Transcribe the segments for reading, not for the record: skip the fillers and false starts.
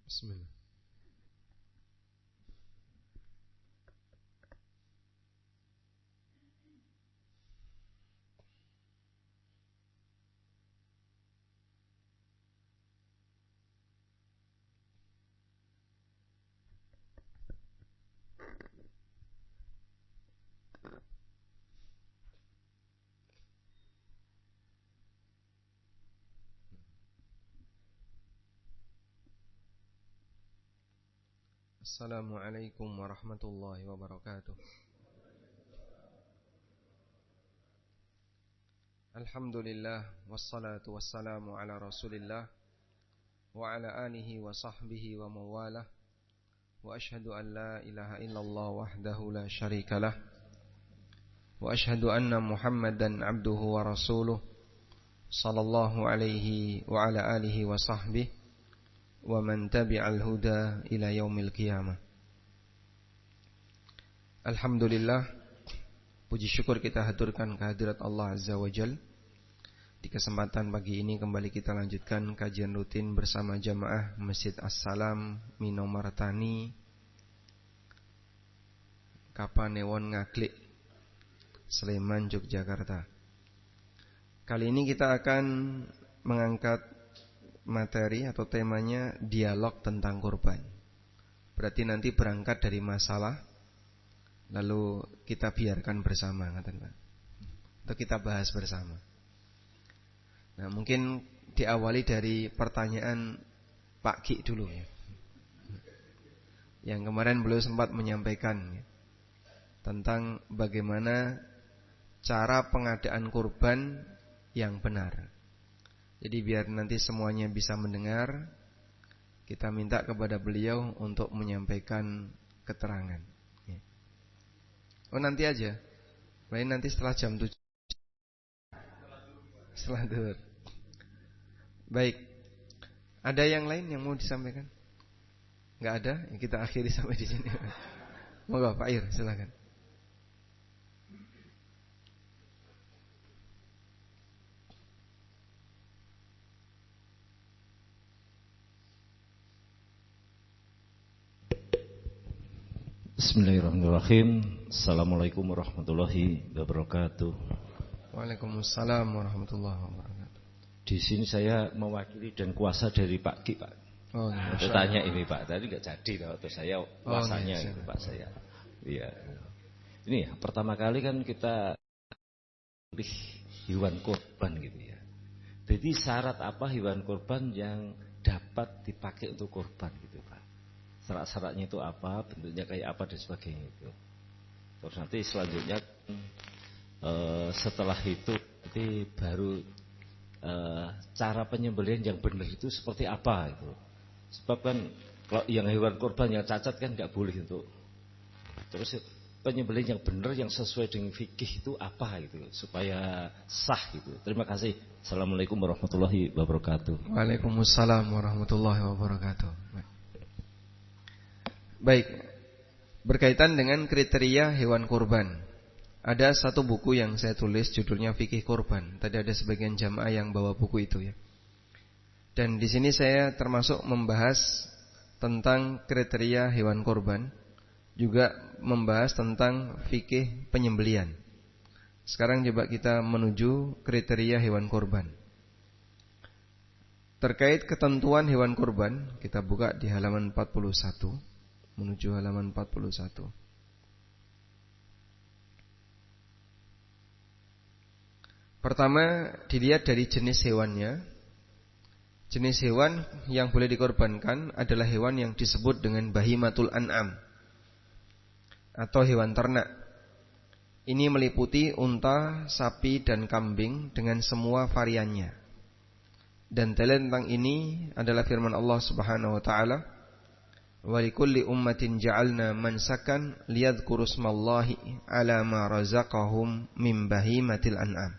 Bismillah. Assalamualaikum warahmatullahi wabarakatuh. Alhamdulillah wassalatu wassalamu ala Rasulillah wa ala alihi wa sahbihi wa mawalah. Wa ashhadu an la ilaha illallah wahdahu la syarikalah. Wa ashhadu anna Muhammadan abduhu wa rasuluh sallallahu alaihi wa ala alihi wa sahbihi wa man tabi'al huda ila yaumil qiyamah. Alhamdulillah, puji syukur kita haturkan kehadirat Allah Azza wa Jal. Di kesempatan pagi ini kembali kita lanjutkan kajian rutin bersama jamaah Masjid As-Salam Minomartani Kapanewon Ngaglik, Sleman, Yogyakarta. Kali ini kita akan mengangkat materi atau temanya dialog tentang kurban. Berarti nanti berangkat dari masalah, lalu kita biarkan bersama, atau kita bahas bersama. Nah, mungkin diawali dari pertanyaan Pak Ki dulu ya. Yang kemarin beliau sempat menyampaikan ya, tentang bagaimana cara pengadaan kurban yang benar. Jadi biar nanti semuanya bisa mendengar, kita minta kepada beliau untuk menyampaikan keterangan. Oh, nanti aja. Lain nanti setelah jam 7. Setelah duhur. Baik. Ada yang lain yang mau disampaikan? Enggak ada? Ya, kita akhiri sampai di sini. Moga Pak Ir, silakan. Bismillahirrahmanirrahim. Assalamualaikum warahmatullahi wabarakatuh. Waalaikumsalam warahmatullahi wabarakatuh. Di sini saya mewakili dan kuasa dari Pak Ki, Pak. Oh, saya tanya ini Pak, tadi nggak jadi waktu saya kuasanya itu Pak saya. Iya. Ini ya, pertama kali kan kita pilih hewan kurban gitu ya. Jadi syarat apa hewan kurban yang dapat dipakai untuk kurban gitu Pak? Syarat-syaratnya itu apa, bentuknya kayak apa dan sebagainya itu. Terus nanti selanjutnya setelah itu nanti baru cara penyembelihan yang benar itu seperti apa itu. Sebab kan kalau yang hewan kurban yang cacat kan nggak boleh untuk. Terus penyembelihan yang benar yang sesuai dengan fikih itu apa gitu supaya sah gitu. Terima kasih. Assalamualaikum warahmatullahi wabarakatuh. Waalaikumsalam warahmatullahi wabarakatuh. Baik, berkaitan dengan kriteria hewan kurban. Ada satu buku yang saya tulis judulnya Fikih Kurban. Tadi ada sebagian jamaah yang bawa buku itu ya. Dan di sini saya termasuk membahas tentang kriteria hewan kurban, juga membahas tentang fikih penyembelian. Sekarang coba kita menuju kriteria hewan kurban. Terkait ketentuan hewan kurban, kita buka di halaman 41. Menuju halaman 41. Pertama, dilihat dari jenis hewannya. Jenis hewan yang boleh dikorbankan adalah hewan yang disebut dengan bahimatul an'am atau hewan ternak. Ini meliputi unta, sapi, dan kambing dengan semua variannya. Dan dalil tentang ini adalah firman Allah Subhanahu wa taala, wa likulli ummatin ja'alna mansakan liyadhkuru smallahi ala ma razaqahum min bahimatil an'am.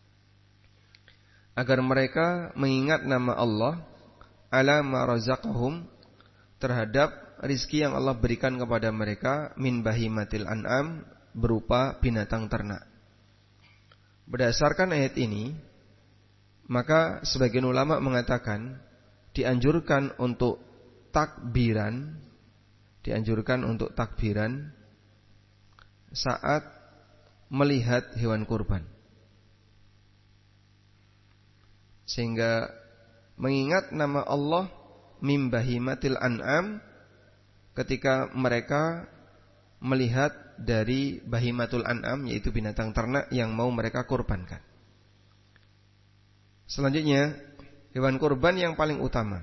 Agar mereka mengingat nama Allah ala ma razaqahum, terhadap rizki yang Allah berikan kepada mereka min bahimatil an'am, berupa binatang ternak. Berdasarkan ayat ini, maka sebagian ulama mengatakan dianjurkan untuk takbiran, dianjurkan untuk takbiran saat melihat hewan kurban. Sehingga mengingat nama Allah min bahimatil an'am ketika mereka melihat dari bahimatul an'am, yaitu binatang ternak yang mau mereka kurbankan. Selanjutnya, hewan kurban yang paling utama.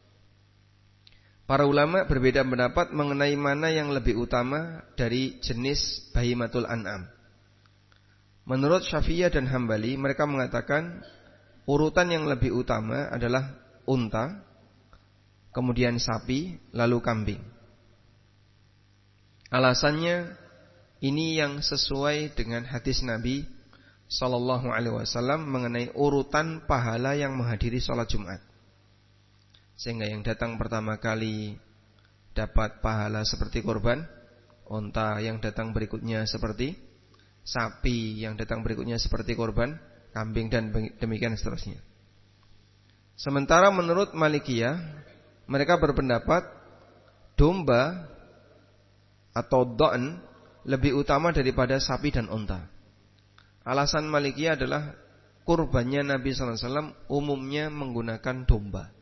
Para ulama berbeda pendapat mengenai mana yang lebih utama dari jenis bahimatul an'am. Menurut Syafi'iyah dan Hambali, mereka mengatakan urutan yang lebih utama adalah unta, kemudian sapi, lalu kambing. Alasannya ini yang sesuai dengan hadis Nabi Sallallahu Alaihi Wasallam mengenai urutan pahala yang menghadiri sholat Jumat. Sehingga yang datang pertama kali dapat pahala seperti korban unta, yang datang berikutnya seperti sapi, yang datang berikutnya seperti korban kambing, dan demikian seterusnya. Sementara menurut Malikiyah, mereka berpendapat domba atau dha'n lebih utama daripada sapi dan unta. Alasan Malikiyah adalah kurbannya Nabi sallallahu alaihi wasallam umumnya menggunakan domba.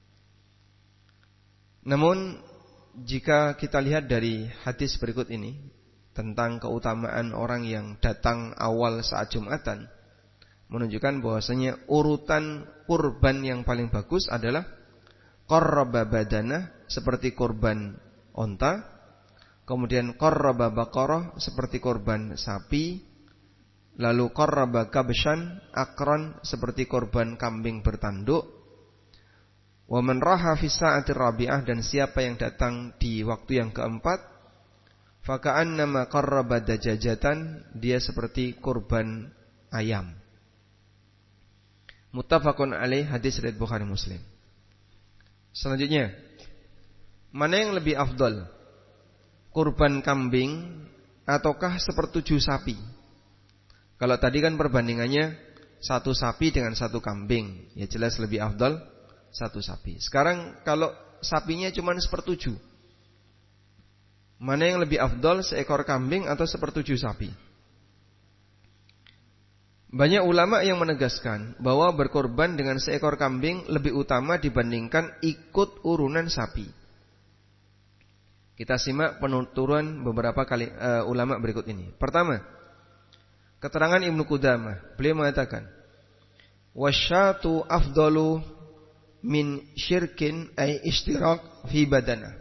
Namun jika kita lihat dari hadis berikut ini tentang keutamaan orang yang datang awal saat Jumatan, menunjukkan bahwasanya urutan kurban yang paling bagus adalah qarraba badanah seperti kurban unta, kemudian qarraba baqarah seperti kurban sapi, lalu qarraba kabshan akron seperti kurban kambing bertanduk, wa man raha fi sa'atir rabi'ah, dan siapa yang datang di waktu yang keempat, faka'annama qarraba dajajatan, dia seperti kurban ayam. Muttafaqun alaih, hadis riwayat Bukhari Muslim. Selanjutnya, mana yang lebih afdal? Kurban kambing ataukah sepertujuh sapi? Kalau tadi kan perbandingannya satu sapi dengan satu kambing, ya jelas lebih afdal satu sapi. Sekarang kalau sapinya cuma sepertujuh, mana yang lebih afdal, seekor kambing atau sepertujuh sapi? Banyak ulama yang menegaskan bahwa berkorban dengan seekor kambing lebih utama dibandingkan ikut urunan sapi. Kita simak penuturan beberapa ulama berikut ini. Pertama, keterangan Ibnu Qudamah, beliau mengatakan, wasyatu afdalu min syirkin ay ishtirak fi badana,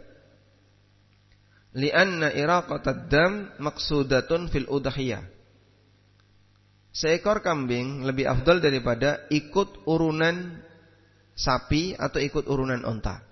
lianna iraqatad dam maqsudatun fil udhiyah. Seekor kambing lebih afdal daripada ikut urunan sapi atau ikut urunan unta.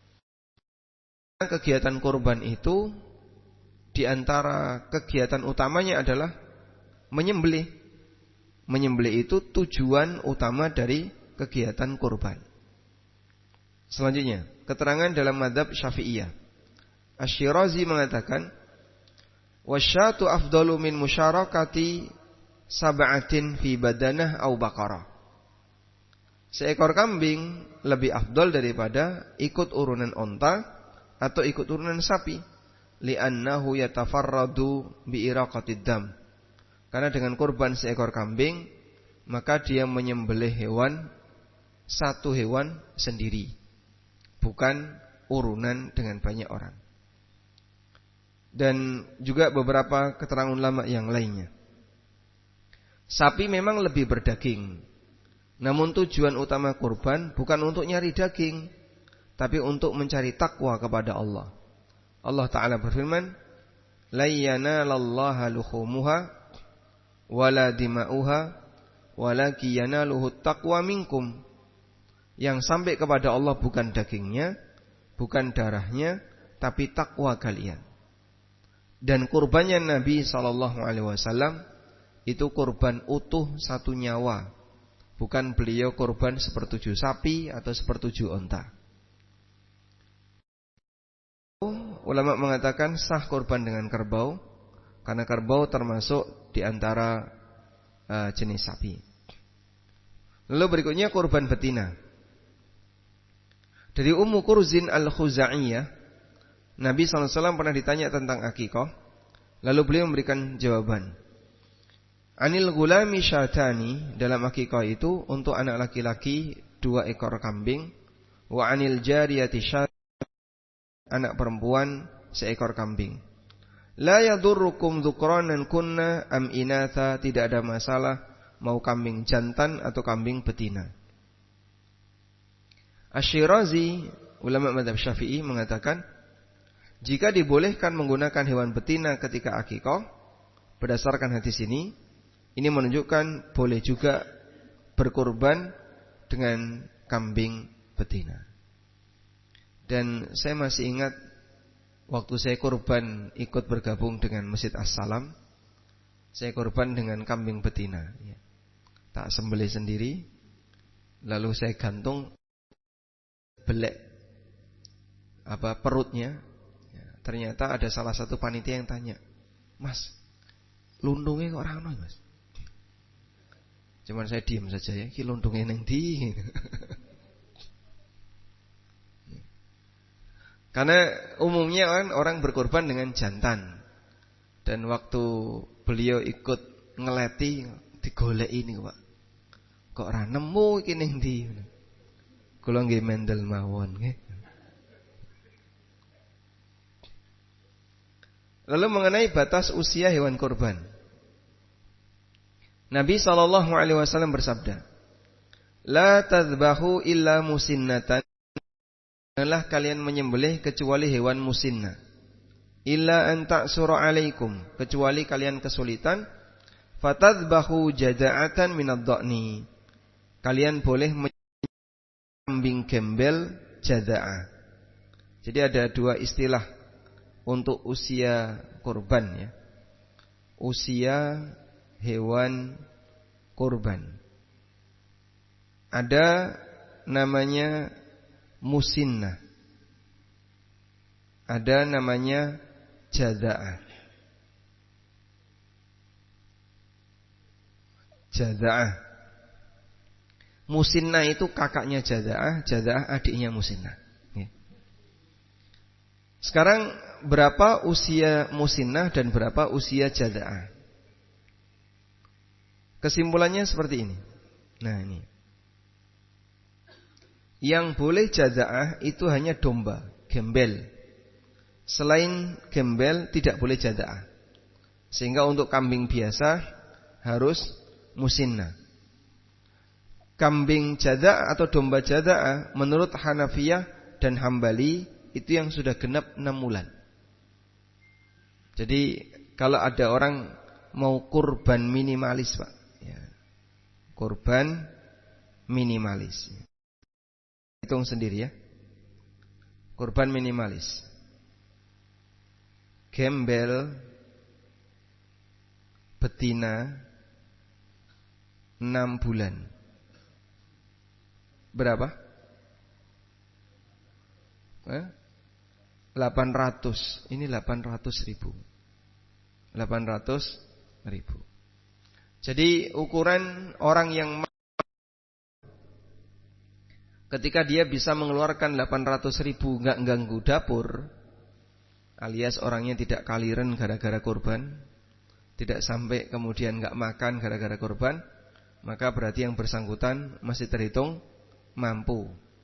Kegiatan kurban itu di antara kegiatan utamanya adalah menyembelih. Menyembelih itu tujuan utama dari kegiatan kurban. Selanjutnya, keterangan dalam mazhab Syafi'iyah. Asy-Syirazi mengatakan, wasyatu afdalu min musyarakati sab'atin fi badanah au baqarah. Seekor kambing lebih afdal daripada ikut urunan unta atau ikut urunan sapi, li'annahu yatafarradu bi iraqatid dam. Karena dengan kurban seekor kambing, maka dia menyembelih hewan, satu hewan sendiri, bukan urunan dengan banyak orang. Dan juga beberapa keterangan ulama yang lainnya. Sapi memang lebih berdaging, namun tujuan utama kurban bukan untuk nyari daging, tapi untuk mencari takwa kepada Allah. Allah Ta'ala berfirman, la yanalallaha luhumuha wala dima'uha walakin yanaluhu taqwa minkum. Yang sampai kepada Allah bukan dagingnya, bukan darahnya, tapi takwa kalian. Dan kurbannya Nabi SAW itu kurban utuh satu nyawa, bukan beliau kurban sepertujuh sapi atau sepertujuh unta. Ulama mengatakan sah kurban dengan kerbau, karena kerbau termasuk di antara jenis sapi. Lalu berikutnya kurban betina. Dari Ummu Kurzin al-Khuza'iyah, Nabi SAW pernah ditanya tentang akikah, lalu beliau memberikan jawaban. Anil gulami syatani, dalam akikah itu untuk anak laki-laki 2 ekor kambing, wa anil jariyati syatani, anak perempuan 1 ekor kambing. La yadurrukum dhukranan kunna am inatha, tidak ada masalah mau kambing jantan atau kambing betina. Asy-Syirazi, ulama mazhab Syafi'i, mengatakan jika dibolehkan menggunakan hewan betina ketika akikah, berdasarkan hadis ini menunjukkan boleh juga berkurban dengan kambing betina. Dan saya masih ingat waktu saya kurban ikut bergabung dengan Masjid As-Salam, saya kurban dengan kambing betina. Tak sembelih sendiri, lalu saya gantung belek perutnya. Ternyata ada salah satu panitia yang tanya, "Mas, lundungnya kok ora ono, Mas?" Cuman saya diam saja ya, "Ki lundungnya nang ndi?" Karena umumnya kan orang berkorban dengan jantan. Dan waktu beliau ikut ngeleti, digoleki niku, Pak. Kok ora nemu iki ning ndi? Kula nggih mendel mawon nggih. Lalu mengenai batas usia hewan kurban, Nabi SAW bersabda, "La tadhbahu illa musinnatan." Janganlah kalian menyembelih kecuali hewan musinnah. Illa an ta'sura alaikum, kecuali kalian kesulitan, fatadhbahu jada'atan minad dha'ni. Kalian boleh kambing gembel jada'ah. Jadi ada 2 istilah untuk usia kurban ya. Usia hewan kurban. Ada namanya musinnah, ada namanya jada'ah. Jada'ah, musinnah itu kakaknya jada'ah, jada'ah adiknya musinnah. Sekarang berapa usia musinnah dan berapa usia jada'ah? Kesimpulannya seperti ini. Nah ini, yang boleh jada'ah itu hanya domba, gembel. Selain gembel tidak boleh jada'ah. Sehingga untuk kambing biasa harus musinnah. Kambing jada'ah atau domba jada'ah menurut Hanafiyah dan Hambali itu yang sudah genap 6 bulan. Jadi kalau ada orang mau kurban minimalis, Pak ya, kurban minimalis, hitung sendiri ya. Kurban minimalis, gembel betina 6 bulan. Berapa? 800. Ini 800.000. 800.000. Jadi ukuran orang yang ketika dia bisa mengeluarkan 800.000 nggak ganggu dapur, alias orangnya tidak kaliren gara-gara kurban, tidak sampai kemudian nggak makan gara-gara kurban, maka berarti yang bersangkutan masih terhitung mampu.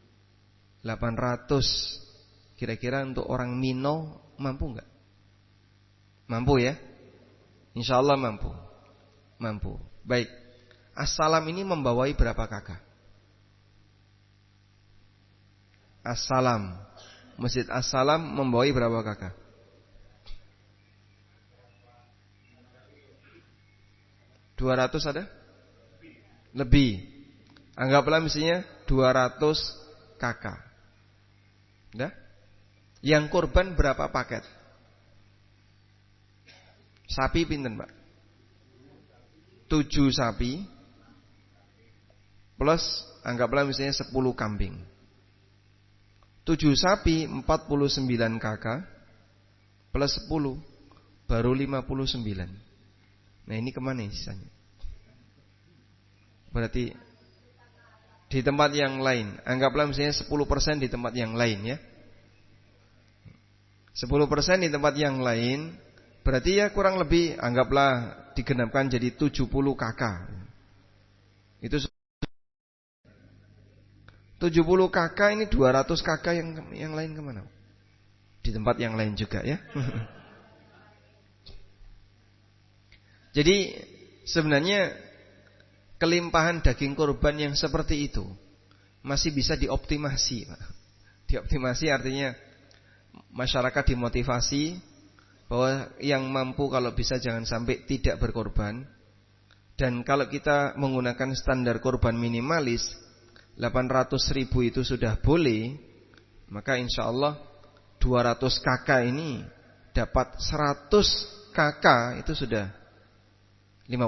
800 kira-kira untuk orang Mino mampu nggak? Mampu ya? Insya Allah mampu. Mampu. Baik. As-Salam ini membawai berapa kakak? As-Salam, Masjid As-Salam membawai berapa kakak? $200 ada? Lebih. Anggaplah misalnya 200 kakak. Udah? Yang kurban berapa paket? Sapi pinten, Pak? 7 sapi plus anggaplah misalnya 10 kambing. 7 sapi 49 kakak plus 10 baru 59. Nah ini kemana sisanya? Berarti di tempat yang lain. Anggaplah misalnya 10% di tempat yang lain ya. 10% di tempat yang lain, berarti ya kurang lebih anggaplah digenapkan jadi 70 KK. Itu 70 KK ini 200 KK yang lain kemana? Di tempat yang lain juga ya. Jadi sebenarnya kelimpahan daging kurban yang seperti itu masih bisa dioptimasi, Pak. Dioptimasi artinya masyarakat dimotivasi bahwa yang mampu kalau bisa jangan sampai tidak berkorban. Dan kalau kita menggunakan standar korban minimalis 800.000 itu sudah boleh, maka insya Allah 200 KK ini dapat 100 KK itu sudah 50%.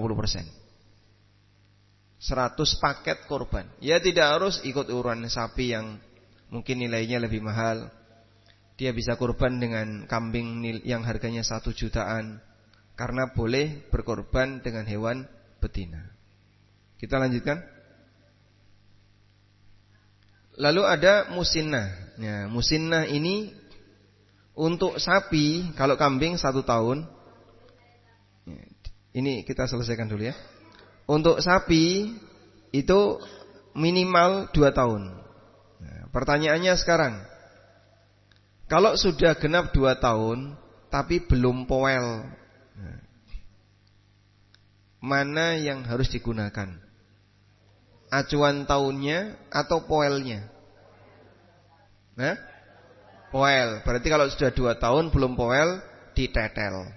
100 paket korban. Ya tidak harus ikut urunan sapi yang mungkin nilainya lebih mahal. Dia bisa korban dengan kambing yang harganya 1 jutaan, karena boleh berkorban dengan hewan betina. Kita lanjutkan. Lalu ada musinnah. Ya, musinnah ini untuk sapi, kalau kambing 1 tahun. Ini kita selesaikan dulu ya. Untuk sapi itu minimal 2 tahun. Nah, pertanyaannya sekarang, kalau sudah genap 2 tahun tapi belum poel, mana yang harus digunakan? Acuan tahunnya atau poelnya? Nah, poel. Berarti kalau sudah 2 tahun belum poel, ditetel.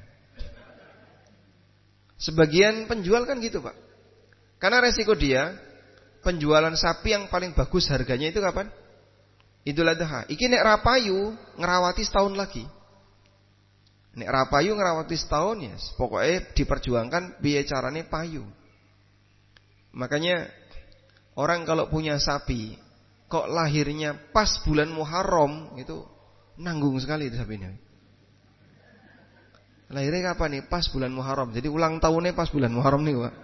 Sebagian penjual kan gitu, Pak. Karena resiko dia, penjualan sapi yang paling bagus harganya itu kapan? Idul Adha. Iki nek rapayu ngerawati setahun lagi. Nek rapayu ngerawati setahun ya, pokoknya diperjuangkan biaya carane payu. Makanya orang kalau punya sapi kok lahirnya pas bulan Muharram, itu nanggung sekali itu sapinya. Lahirnya kapan nih? Pas bulan Muharram. Jadi ulang tahunnya pas bulan Muharram nih, Pak.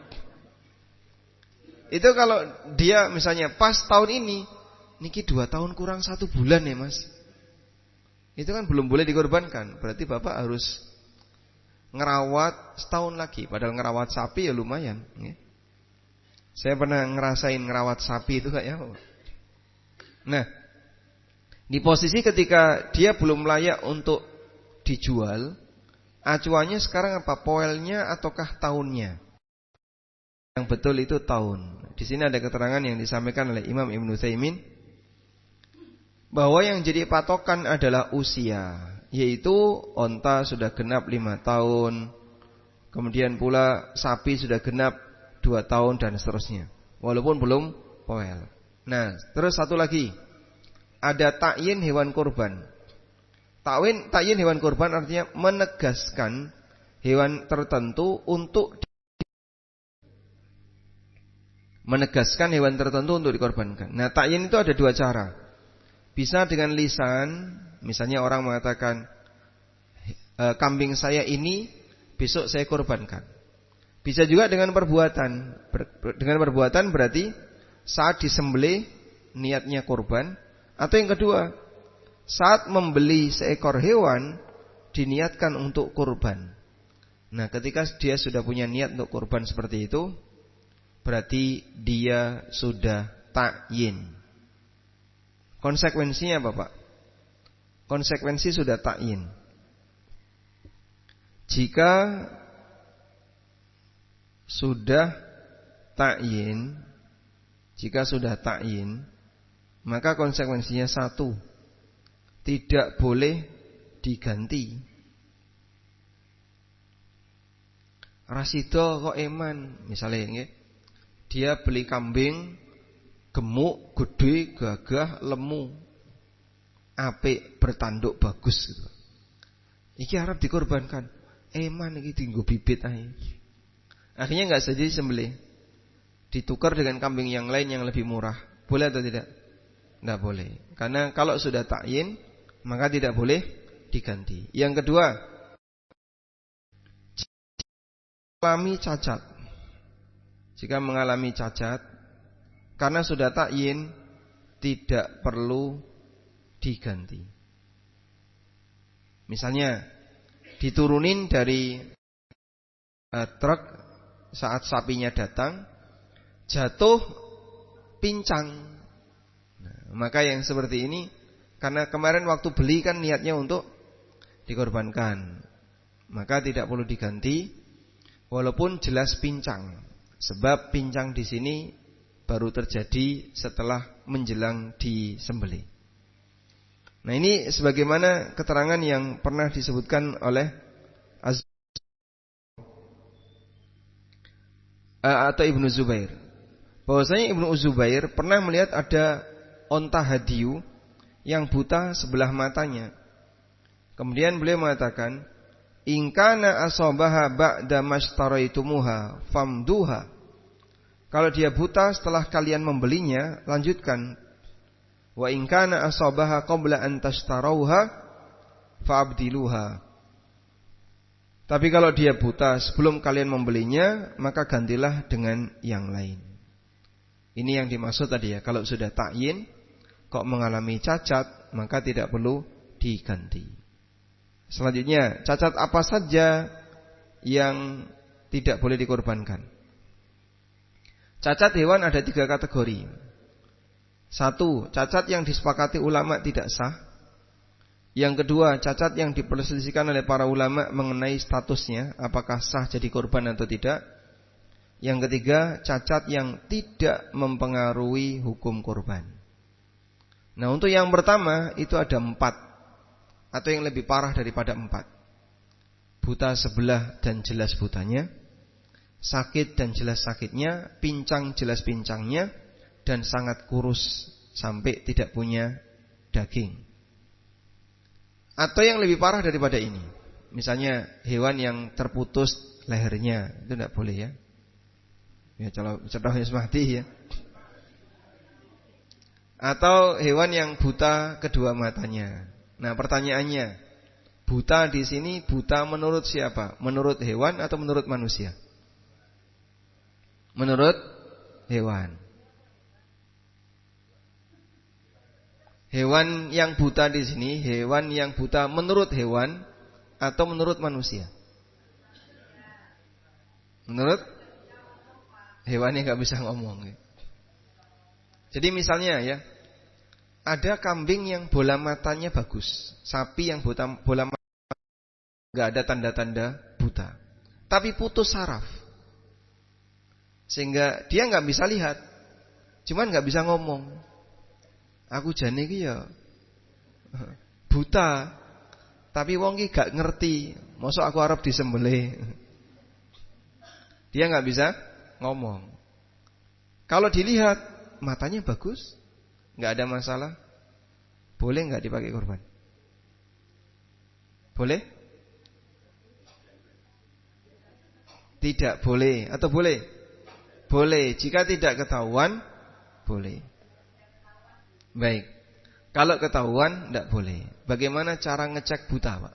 Itu kalau dia misalnya pas tahun ini, niki 2 tahun kurang 1 bulan ya Mas, itu kan belum boleh dikorbankan. Berarti Bapak harus ngerawat setahun lagi. Padahal ngerawat sapi ya lumayan ya. Saya pernah ngerasain ngerawat sapi itu kayak apa. Nah, di posisi ketika dia belum layak untuk dijual, acuannya sekarang apa? Poelnya ataukah tahunnya? Yang betul itu tahun. Di sini ada keterangan yang disampaikan oleh Imam Ibnu Utsaimin bahwa yang jadi patokan adalah usia, yaitu onta sudah genap 5 tahun, kemudian pula sapi sudah genap 2 tahun dan seterusnya, walaupun belum poel. Nah, terus satu lagi, ada ta'yin hewan kurban. Ta'yin hewan kurban artinya menegaskan hewan tertentu untuk dikorbankan. Nah, ta'yin itu ada 2 cara. Bisa dengan lisan, misalnya orang mengatakan kambing saya ini besok saya korbankan. Bisa juga dengan perbuatan. Dengan perbuatan berarti saat disembelih niatnya korban. Atau yang kedua, saat membeli seekor hewan diniatkan untuk korban. Nah, ketika dia sudah punya niat untuk korban seperti itu, berarti dia sudah ta'yin. Konsekuensinya apa, Pak? Konsekuensi sudah ta'yin. Jika sudah ta'yin, maka konsekuensinya 1, tidak boleh diganti. Rasido kok eman, misalnya nggih. Dia beli kambing gemuk, gede, gagah, lemu, apik, bertanduk bagus gitu. Iki harap dikorbankan. Eman iki tinggo bibit ae. Akhirnya enggak jadi sembelih. Ditukar dengan kambing yang lain yang lebih murah. Boleh atau tidak? Enggak boleh. Karena kalau sudah ta'yin, maka tidak boleh diganti. Yang kedua, jika mengalami cacat, karena sudah takyin tidak perlu diganti. Misalnya diturunin dari truk saat sapinya datang, jatuh pincang. Nah, maka yang seperti ini, karena kemarin waktu beli kan niatnya untuk dikorbankan, maka tidak perlu diganti walaupun jelas pincang. Sebab pincang di sini baru terjadi setelah menjelang disembelih. Nah, ini sebagaimana keterangan yang pernah disebutkan oleh atau Ibnu Zubair, bahwasanya Ibnu Zubair pernah melihat ada onta hadiyu yang buta sebelah matanya. Kemudian beliau mengatakan, "In kana asabaha ba'da mashtaraitumuha famduha." Kalau dia buta setelah kalian membelinya, lanjutkan. "Wa in kana asabaha qabla an tashtarauha fa'abdiluha." Tapi kalau dia buta sebelum kalian membelinya, maka gantilah dengan yang lain. Ini yang dimaksud tadi ya, kalau sudah takyin kok mengalami cacat, maka tidak perlu diganti. Selanjutnya, cacat apa saja yang tidak boleh dikorbankan? Cacat hewan ada 3 kategori. 1, cacat yang disepakati ulama tidak sah. Yang kedua, cacat yang diperselisihkan oleh para ulama mengenai statusnya, apakah sah jadi korban atau tidak. Yang ketiga, cacat yang tidak mempengaruhi hukum korban. Nah, untuk yang pertama itu ada 4, atau yang lebih parah daripada 4. Buta sebelah dan jelas butanya, sakit dan jelas sakitnya, pincang jelas pincangnya, dan sangat kurus sampai tidak punya daging. Atau yang lebih parah daripada ini, misalnya hewan yang terputus lehernya, itu tidak boleh ya. Ya, contohnya semati ya. Atau hewan yang buta kedua matanya. Nah, pertanyaannya, buta di sini buta menurut siapa? Menurut hewan atau menurut manusia? Menurut hewan. Hewan yang buta di sini, hewan yang buta menurut hewan atau menurut manusia? Menurut hewan yang nggak bisa ngomong. Jadi misalnya ya, ada kambing yang bola matanya bagus, sapi yang bola matanya nggak ada tanda-tanda buta, tapi putus saraf, sehingga dia nggak bisa lihat, cuman nggak bisa ngomong. Aku jane iki ya buta, tapi wong iki gak ngerti, mosok aku arep disembelih. Dia gak bisa ngomong. Kalau dilihat matanya bagus, gak ada masalah, boleh gak dipakai korban? Boleh? Tidak boleh atau boleh? Boleh, jika tidak ketahuan boleh. Baik, kalau ketahuan tidak boleh. Bagaimana cara ngecek buta, Pak?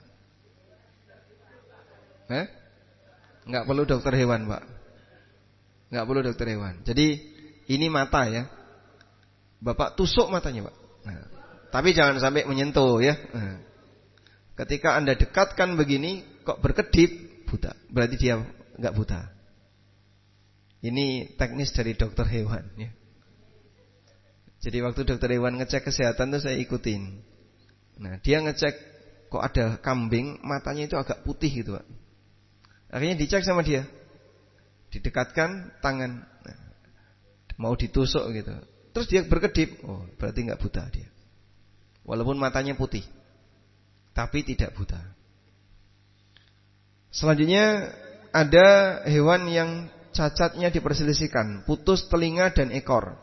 Nggak perlu dokter hewan, Pak. Nggak perlu dokter hewan. Jadi ini mata ya, Bapak tusuk matanya, Pak. Nah, tapi jangan sampai menyentuh ya. Nah, ketika Anda dekatkan begini, kok berkedip, buta. Berarti dia nggak buta. Ini teknis dari dokter hewan ya. Jadi waktu dokter hewan ngecek kesehatan itu saya ikutin. Nah, dia ngecek kok ada kambing matanya itu agak putih gitu, Pak. Akhirnya dicek sama dia, didekatkan tangan, nah, mau ditusuk gitu. Terus dia berkedip, oh berarti nggak buta dia. Walaupun matanya putih, tapi tidak buta. Selanjutnya ada hewan yang cacatnya diperselisihkan, putus telinga dan ekor.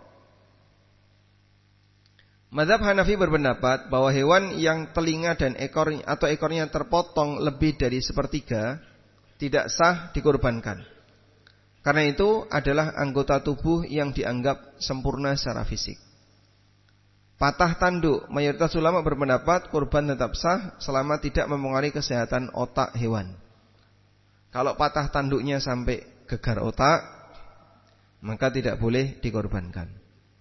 Mazhab Hanafi berpendapat bahwa hewan yang telinga dan ekor atau ekornya terpotong lebih dari 1/3 tidak sah dikorbankan. Karena itu adalah anggota tubuh yang dianggap sempurna secara fisik. Patah tanduk, mayoritas ulama berpendapat korban tetap sah selama tidak mempengaruhi kesehatan otak hewan. Kalau patah tanduknya sampai gegar otak, maka tidak boleh dikorbankan.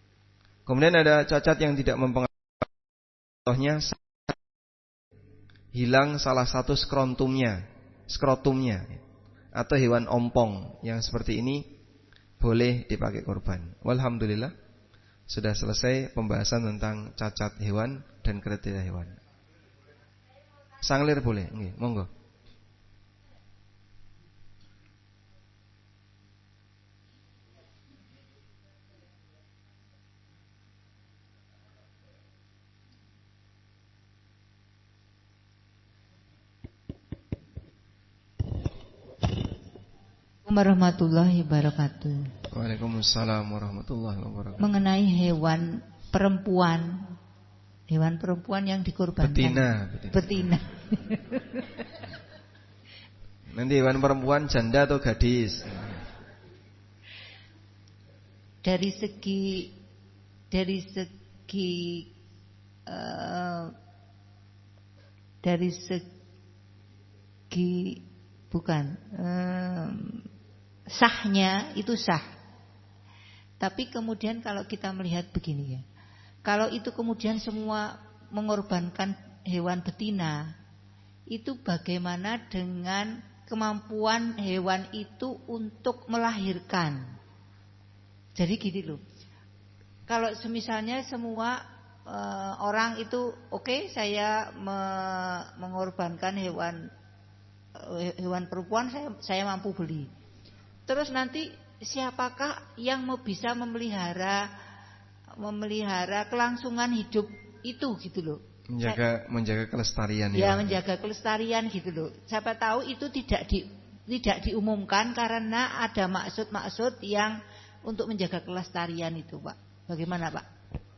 Kemudian ada cacat yang tidak mempengaruhi, contohnya hilang salah satu skrotumnya, atau hewan ompong yang seperti ini boleh dipakai korban. Walhamdulillah sudah selesai pembahasan tentang cacat hewan dan kriteria hewan. Sanglir boleh, nggih, monggo. Warahmatullahi wabarakatuh. Waalaikumsalam warahmatullahi wabarakatuh. Mengenai hewan perempuan yang dikorbankan. Betina. Nanti hewan perempuan janda atau gadis? Dari segi bukan sahnya itu sah. Tapi kemudian kalau kita melihat begini ya, kalau itu kemudian semua mengorbankan hewan betina, itu bagaimana dengan kemampuan hewan itu untuk melahirkan? Jadi gini loh, kalau misalnya semua orang itu oke, saya mengorbankan hewan perempuan, saya mampu beli. Terus nanti siapakah yang bisa memelihara kelangsungan hidup itu gitu loh. Menjaga kelestarian ya. Menjaga kelestarian gitu loh. Siapa tahu itu tidak diumumkan karena ada maksud yang untuk menjaga kelestarian itu, Pak. Bagaimana, Pak?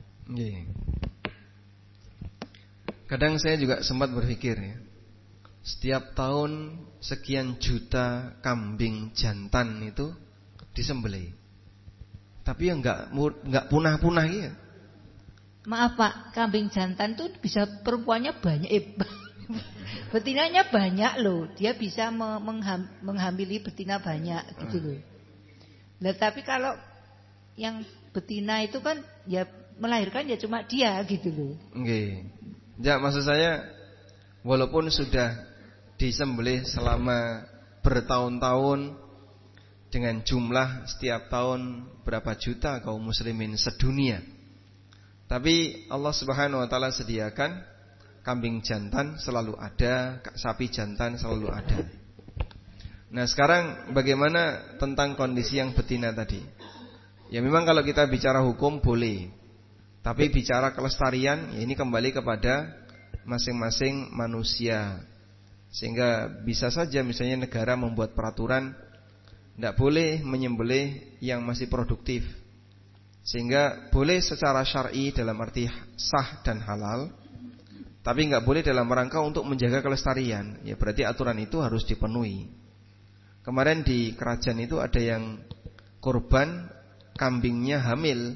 Kadang saya juga sempat berpikir ya, setiap tahun sekian juta kambing jantan itu disembelih, tapi ya nggak punah-punah ya. Maaf Pak, kambing jantan tuh bisa perempuannya banyak, betinanya banyak loh. Dia bisa menghamili betina banyak gitu loh. Nah, tapi kalau yang betina itu kan ya melahirkan ya cuma dia gitu loh. Ya maksud saya, walaupun sudah disembelih selama bertahun-tahun dengan jumlah setiap tahun berapa juta kaum muslimin sedunia, tapi Allah Subhanahu wa taala sediakan kambing jantan selalu ada, sapi jantan selalu ada. Nah, sekarang bagaimana tentang kondisi yang betina tadi? Ya memang kalau kita bicara hukum boleh, tapi bicara kelestarian ya ini kembali kepada masing-masing manusia. Sehingga bisa saja misalnya negara membuat peraturan tidak boleh menyembelih yang masih produktif, sehingga boleh secara syar'i dalam arti sah dan halal, tapi nggak boleh dalam rangka untuk menjaga kelestarian. Ya berarti aturan itu harus dipenuhi. Kemarin di kerajaan itu ada yang korban kambingnya hamil.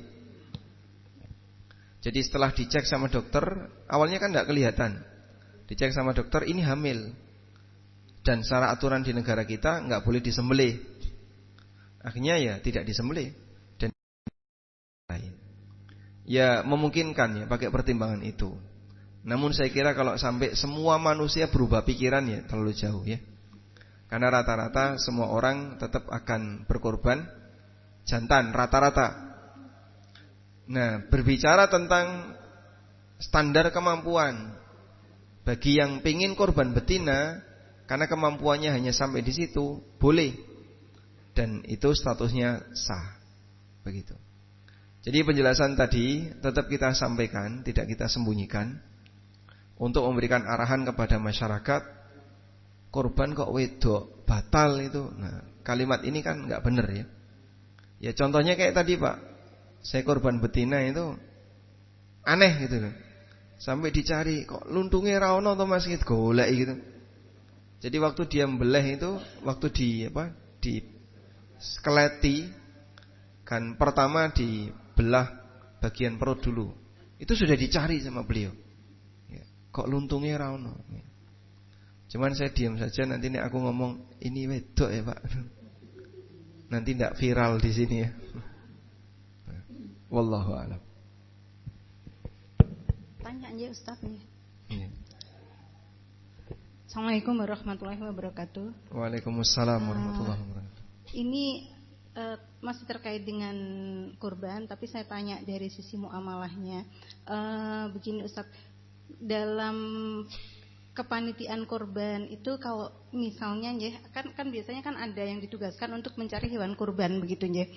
Jadi setelah dicek sama dokter, awalnya kan nggak kelihatan. Dicek sama dokter, ini hamil. Dan secara aturan di negara kita nggak boleh disembelih. Akhirnya ya tidak disembelih. Dan ya memungkinkan ya pakai pertimbangan itu. Namun saya kira kalau sampai semua manusia berubah pikiran ya terlalu jauh ya. Karena rata-rata semua orang tetap akan berkorban jantan rata-rata. Nah, berbicara tentang standar kemampuan bagi yang pingin korban betina karena kemampuannya hanya sampai di situ, boleh. Dan itu statusnya sah. Begitu. Jadi penjelasan tadi tetap kita sampaikan, tidak kita sembunyikan, untuk memberikan arahan kepada masyarakat. Korban kok wedok, batal itu. Nah, kalimat ini kan nggak benar ya. Ya contohnya kayak tadi Pak, saya korban betina itu aneh gitu loh. Sampai dicari, kok luntungnya ra ono to Mas, golek gitu. Jadi waktu dia membeleh itu, waktu di skeleti kan pertama dibelah bagian perut dulu. Itu sudah dicari sama beliau. Ya, kok luntungnya ra ono. Cuman saya diam saja, nanti nek aku ngomong ini wedok ya Pak. Nanti tidak viral di sini ya. Wallahu a'lam. tanya aja Ustaz nih. Iya. Assalamualaikum warahmatullahi wabarakatuh. Waalaikumsalam warahmatullahi wabarakatuh. Ini masih terkait dengan kurban, tapi saya tanya dari sisi muamalahnya. Begini Ustaz, dalam kepanitiaan kurban itu kalau misalnya ya kan biasanya kan ada yang ditugaskan untuk mencari hewan kurban begitu ya.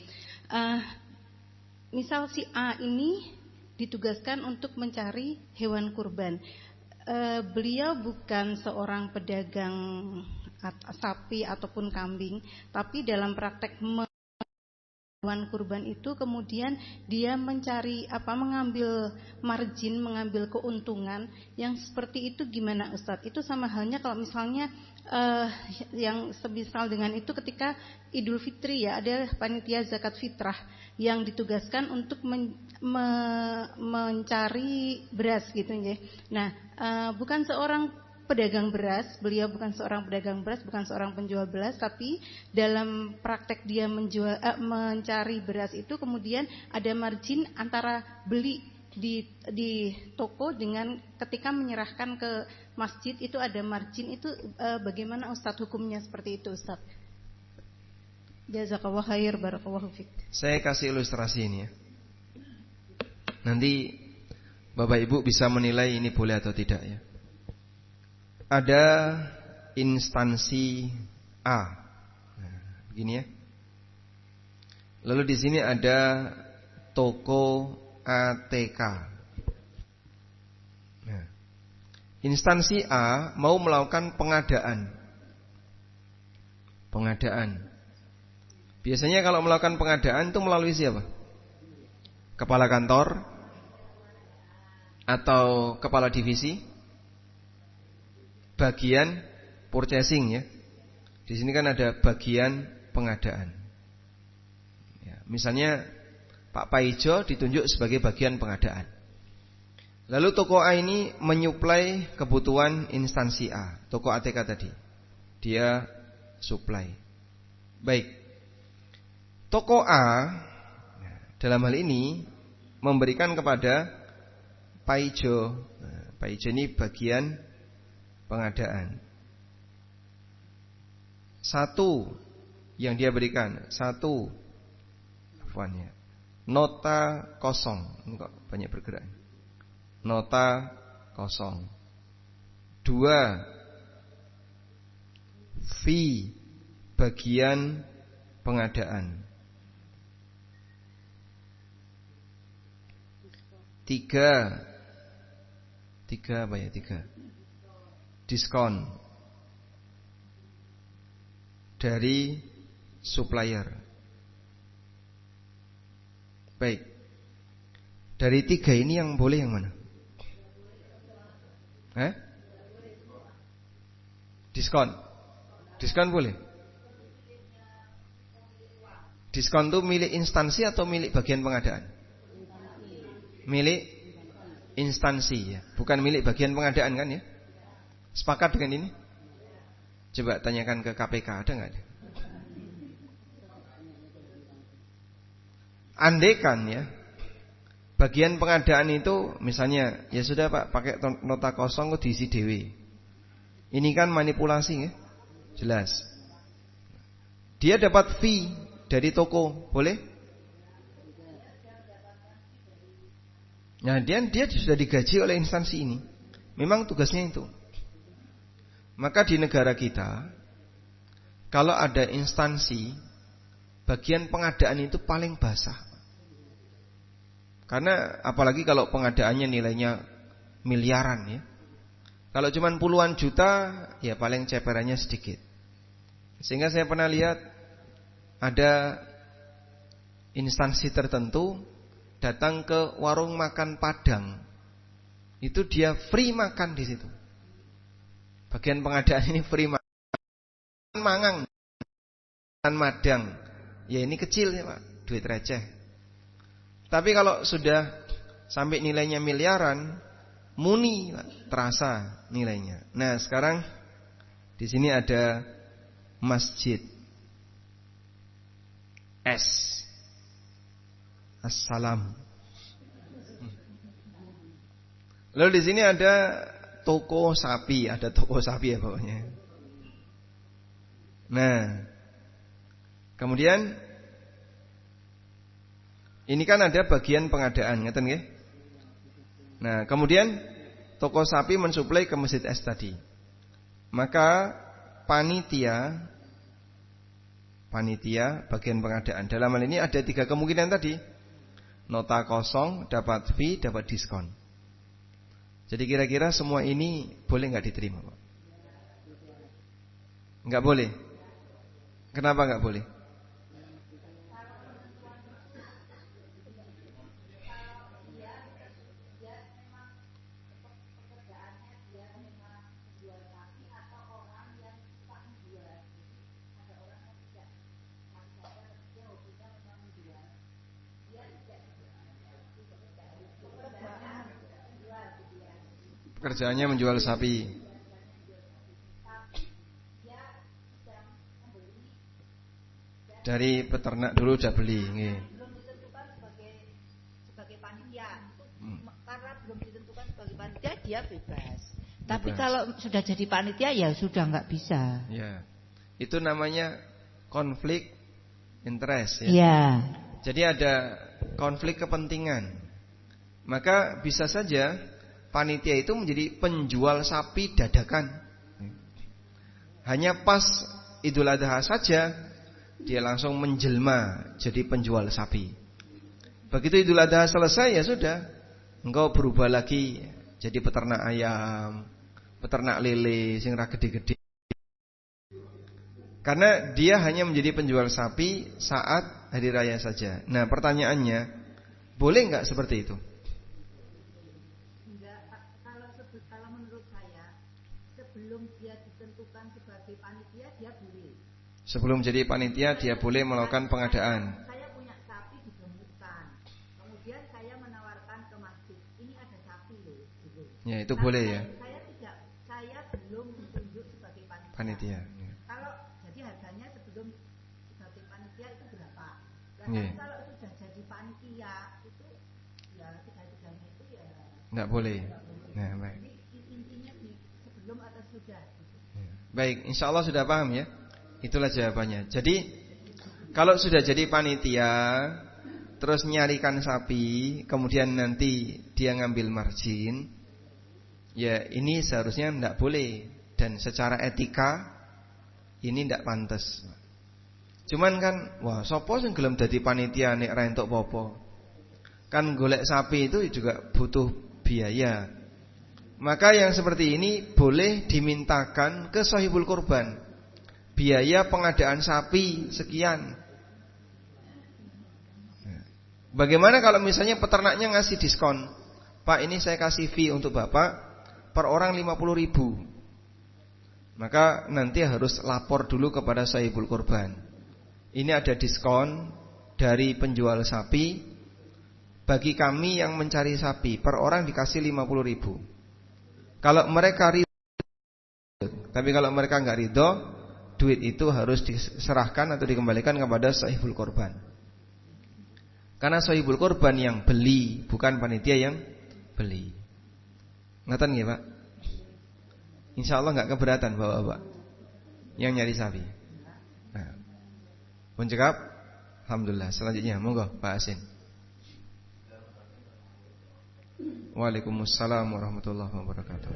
Misal si A ini ditugaskan untuk mencari hewan kurban. Beliau bukan seorang pedagang sapi ataupun kambing, tapi dalam praktek hewan kurban itu kemudian dia mencari mengambil margin, mengambil keuntungan yang seperti itu gimana Ustadz? Itu sama halnya kalau misalnya yang semisal dengan itu ketika Idul Fitri ya, ada panitia zakat fitrah yang ditugaskan untuk mencari beras gitu ya. Nah, bukan seorang pedagang beras, beliau bukan seorang pedagang beras, bukan seorang penjual beras, tapi dalam praktek dia mencari beras itu kemudian ada margin antara beli di toko dengan ketika menyerahkan ke masjid itu ada margin itu, bagaimana Ustadz hukumnya seperti itu Ustadz? Jazakallahu khair, barakallahu fiik. Saya kasih ilustrasi ini ya. Nanti Bapak Ibu bisa menilai ini boleh atau tidak ya. Ada instansi A. Nah, begini ya. Lalu di sini ada toko ATK. Nah, instansi A mau melakukan pengadaan. Biasanya kalau melakukan pengadaan itu melalui siapa? Kepala kantor atau kepala divisi? Bagian purchasing ya. Di sini kan ada bagian pengadaan. Ya, misalnya Pak Paijo ditunjuk sebagai bagian pengadaan. Lalu toko A ini menyuplai kebutuhan instansi A, toko ATK tadi. Dia supply. Baik. Toko A dalam hal ini memberikan kepada Paijo. Paijo ini bagian pengadaan. Satu yang dia berikan, nota kosong. Ini kok banyak bergerak. Nota kosong. 2, fee bagian pengadaan. 3 diskon dari supplier. Baik. Dari 3 ini yang boleh yang mana? Diskon. Diskon boleh. Diskon itu milik instansi atau milik bagian pengadaan? Milik instansi ya, bukan milik bagian pengadaan kan ya? Sepakat dengan ini? Coba tanyakan ke KPK, ada nggak? Andekan ya, bagian pengadaan itu misalnya ya sudah Pak, pakai nota kosong kok diisi dewe. Ini kan manipulasi ya, jelas. Dia dapat fee dari toko, boleh? Nah, dia sudah digaji oleh instansi ini. Memang tugasnya itu. Maka di negara kita, kalau ada instansi, bagian pengadaan itu paling basah. Karena apalagi kalau pengadaannya nilainya miliaran ya. Kalau cuma puluhan juta, ya paling ceperannya sedikit. Sehingga saya pernah lihat ada instansi tertentu datang ke warung makan Padang, itu dia free makan di situ. Bagian pengadaan ini free makan, mangang, madang. Ya ini kecil ya Pak, duit receh. Tapi kalau sudah sampai nilainya miliaran, muni Pak, terasa nilainya. Nah sekarang di sini ada masjid S. Assalam. Lalu di sini ada toko sapi ya pokoknya. Nah, kemudian ini kan ada bagian pengadaan, ngeten nggih? Nah, kemudian toko sapi mensuplai ke Masjid S tadi. Maka panitia bagian pengadaan. Dalam hal ini ada 3 kemungkinan tadi. Nota kosong, dapat fee, dapat diskon. Jadi kira-kira semua ini boleh nggak diterima, Pak? Nggak boleh. Kenapa nggak boleh? Pekerjaannya menjual sapi. Dari peternak dulu udah beli, nggih. Belum ditentukan sebagai panitia. Karena belum ditentukan sebagai panitia dia bebas. Tapi kalau sudah jadi panitia ya sudah nggak bisa. Ya. Itu namanya konflik interest ya. Iya. Jadi ada konflik kepentingan. Maka bisa saja panitia itu menjadi penjual sapi dadakan. Hanya pas Idul Adha saja dia langsung menjelma jadi penjual sapi. Begitu Idul Adha selesai ya sudah, engkau berubah lagi jadi peternak ayam, peternak lele sing ra gede-gede. Karena dia hanya menjadi penjual sapi saat hari raya saja. Nah, pertanyaannya, boleh enggak seperti itu? Kalau menurut saya, sebelum dia ditentukan sebagai panitia dia boleh. Sebelum jadi panitia dia boleh melakukan pengadaan. Saya punya sapi digemukkan, kemudian saya menawarkan ke masjid, ini ada sapi loh, gitu. Ya itu boleh ya. Saya belum ditunjuk sebagai panitia. Panitia. Ya. Kalau jadi harganya sebelum sebagai panitia itu berapa? Ya. Kalau sudah jadi panitia itu ya tiga-tiganya itu ya. Enggak boleh. Nah, baik. Intinya di sebelum atau sudah. Ya. Baik, insya Allah sudah paham ya. Itulah jawabannya. Jadi kalau sudah jadi panitia terus nyarikan sapi, kemudian nanti dia ngambil margin, ya ini seharusnya tidak boleh. Dan secara etika ini tidak pantas. Cuman kan, wah sopo sing gelem dadi panitia nek ra entuk apa-apa. Kan golek sapi itu juga butuh biaya. Maka yang seperti ini boleh dimintakan ke sahibul kurban. Biaya pengadaan sapi sekian. Bagaimana kalau misalnya peternaknya ngasih diskon? Pak, ini saya kasih fee untuk Bapak per orang 50.000. Maka nanti harus lapor dulu kepada sahibul kurban. Ini ada diskon dari penjual sapi. Bagi kami yang mencari sapi, per orang dikasih 50.000. Kalau mereka ridho, tapi kalau mereka nggak ridho, duit itu harus diserahkan atau dikembalikan kepada sahibul korban. Karena sahibul korban yang beli, bukan panitia yang beli. Ngatan nggih, Pak? Insya Allah nggak keberatan Bapak-bapak yang nyari sapi. Nah, pun cekap, alhamdulillah. Selanjutnya, monggo Pak Asin. Waalaikumsalam warahmatullahi wabarakatuh.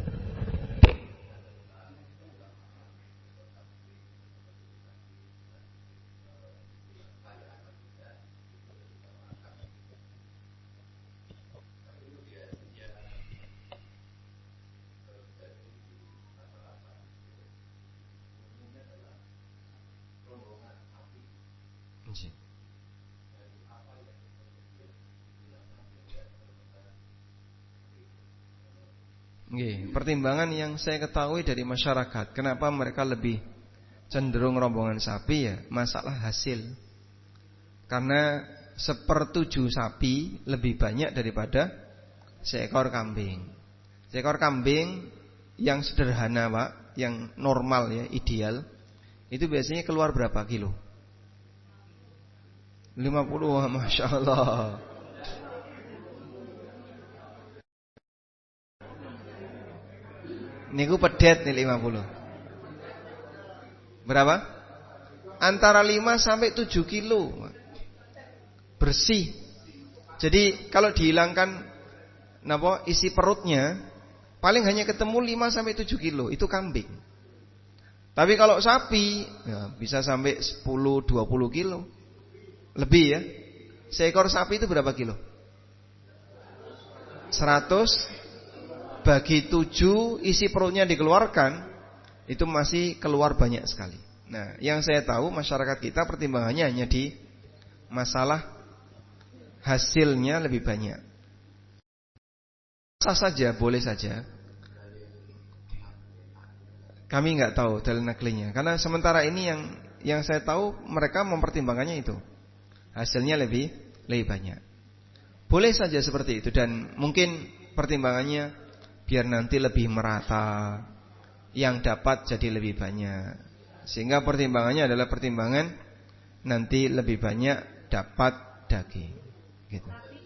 Nggih, pertimbangan yang saya ketahui dari masyarakat, kenapa mereka lebih cenderung rombongan sapi ya, masalah hasil. Karena 1/7 sapi lebih banyak daripada seekor kambing. Seekor kambing yang sederhana, Pak, yang normal ya, ideal, itu biasanya keluar berapa kilo? 50, Masya Allah. Niku pedet nih 50. Berapa? Antara 5 sampai 7 kilo. Bersih. Jadi kalau dihilangkan isi perutnya, paling hanya ketemu 5 sampai 7 kilo. Itu kambing. Tapi kalau sapi ya, bisa sampai 10-20 kilo. Lebih ya. Seekor sapi itu berapa kilo? 100 bagi 7 isi perutnya dikeluarkan, itu masih keluar banyak sekali. Nah, yang saya tahu masyarakat kita pertimbangannya hanya di masalah hasilnya lebih banyak. Sah saja, boleh saja. Kami nggak tahu dalil naklinya, karena sementara ini yang saya tahu mereka mempertimbangkannya itu. Hasilnya lebih banyak. Boleh saja seperti itu, dan mungkin pertimbangannya biar nanti lebih merata, yang dapat jadi lebih banyak. Sehingga pertimbangannya adalah pertimbangan nanti lebih banyak dapat daging. Gitu.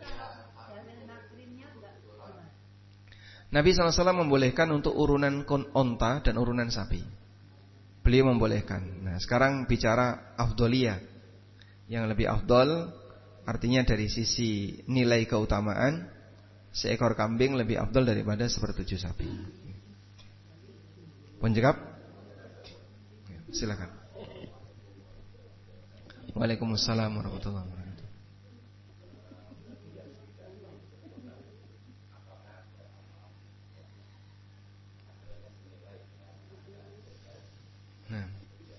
Nabi SAW membolehkan untuk urunan onta dan urunan sapi. Beliau membolehkan. Nah, sekarang bicara afdoliyah. Yang lebih afdol artinya dari sisi nilai keutamaan, seekor kambing lebih afdol daripada 1/7 sapi. Penjawab? Silakan. Waalaikumsalam warahmatullahi wabarakatuh. Nah.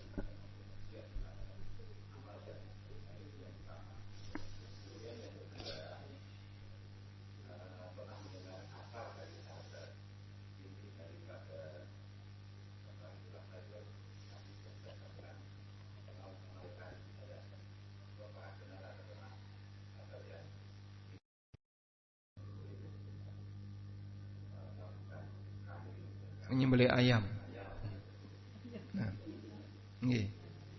Menyembelih ayam. Nah, okay.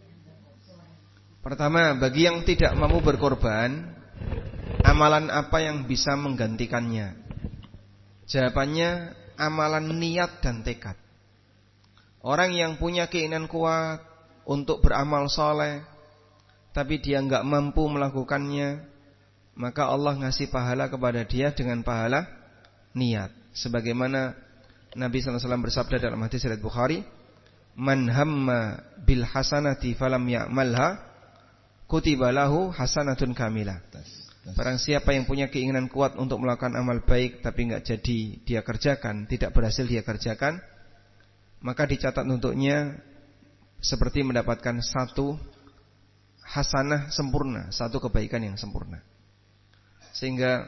Pertama, bagi yang tidak mampu berkorban, amalan apa yang bisa menggantikannya? Jawabannya, amalan niat dan tekad. Orang yang punya keinginan kuat untuk beramal soleh, tapi dia enggak mampu melakukannya, maka Allah ngasih pahala kepada dia dengan pahala niat. Sebagaimana Nabi SAW bersabda dalam hadis riwayat Bukhari, "Man hamma bil hasanati falam ya'malha, kutiba lahu hasanatun kamilah." Barang siapa yang punya keinginan kuat untuk melakukan amal baik tapi enggak jadi dia kerjakan, tidak berhasil dia kerjakan, maka dicatat untuknya seperti mendapatkan satu hasanah sempurna, satu kebaikan yang sempurna. Sehingga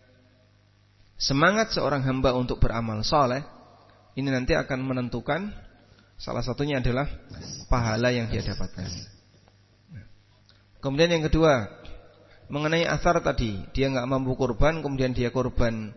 semangat seorang hamba untuk beramal saleh ini nanti akan menentukan, salah satunya adalah pahala yang dia dapatkan. Kemudian yang kedua, mengenai asar tadi, dia nggak mampu kurban, kemudian dia kurban